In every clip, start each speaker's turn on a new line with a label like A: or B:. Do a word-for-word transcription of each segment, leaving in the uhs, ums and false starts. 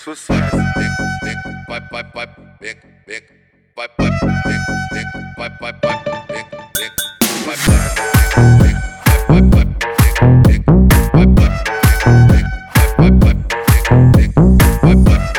A: sucesso. Vai, vai, vai, vem, vem, vai, vai, vem, vem, vai, vai, vai, vem, vem, vai, vai, vai, vai, vem, vai, vai, vai, vai, vem, vai,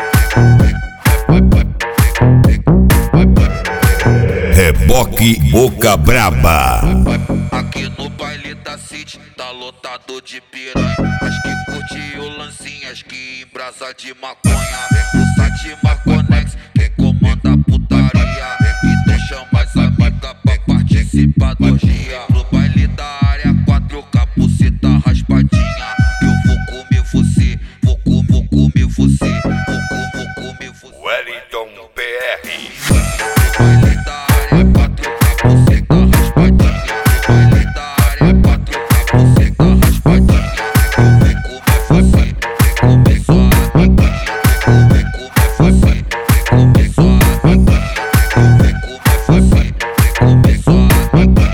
A: vai, vai, vai,
B: Reboque Boca Braba.
C: Aqui no baile da City tá lotado de piranha. As que curte o lancinho, as que embrasa de maconha. Vem pro site Marconex, quem comanda a putaria. Então chama as amigas pra participar do orgia. No baile da área quatro, capuceta raspadinha. Eu vou comer você, vou comer, vou comer você, vou comer, vou comer você.
B: Wellington P R.
C: No baile da área quatro, capuceta raspadinha. No baile da área quatro, capuceta raspadinha. Eu vou comer você, vou comer sua amiguinha. Eu vou comer você, vou comer sua amiguinha. Eu vou comer você, vou comer sua amiguinha.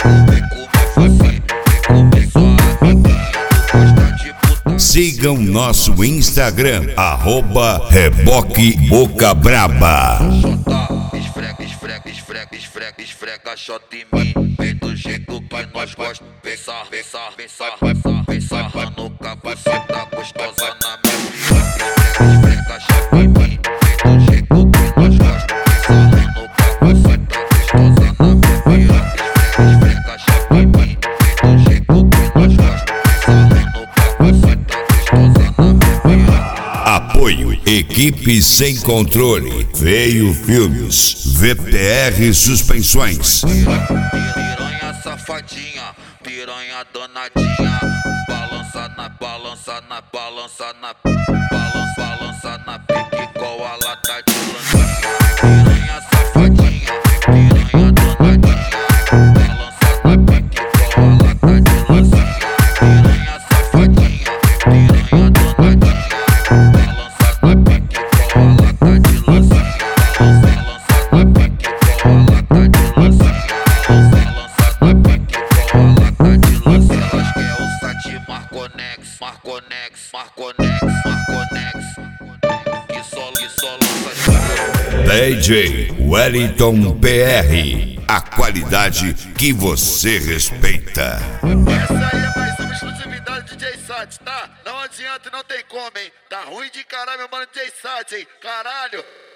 C: Eu vou comer você, vou comer sua amiguinha. Gosta de puta.
B: Sigam nosso Instagram, arroba Reboque Boca Braba.
C: Xota, esfrega, esfrega, esfrega, esfrega, esfrega, xota em mim. Vem do jeito que nós gosta. Vem sar, vem sar, vem sar, vem sar, vem sarrando capuceta gostosa na minha piroca. Esfrega, esfrega, xota em mim. Vem do jeito que nós gosta. Vem sarrando capuceta gostosa na minha piroca. Esfrega, esfrega, xota em mim. Vem do jeito que nós gosta. Vem sarrando capuceta gostosa na minha piroca.
B: Apoio Equipe Sem Controle, Veio Filmes, V P R Suspensões.
C: Piranha safadinha, piranha danadinha. Balança na, balança na, balança na, balança, balança na pique igual a lata de lancinha. Piranha safadinha, piranha danadinha. Balança na pique igual a lata de lancinha. Piranha safadinha, piranha danadinha. Balança na pique igual a lata de lancinha. Balança, balança na pique igual a lata de lancinha. Balança na pique igual a lata de lancinha. Elas quer o site Marconex, Marconex, Marconex, Marconex. Que só, que só lança
B: D J Wellington P R, a qualidade que você respeita.
A: Essa aí é mais uma exclusividade D J Sat, tá? Não adianta, não tem como, hein? Tá ruim de caralho, meu mano D J Sat, hein? Caralho!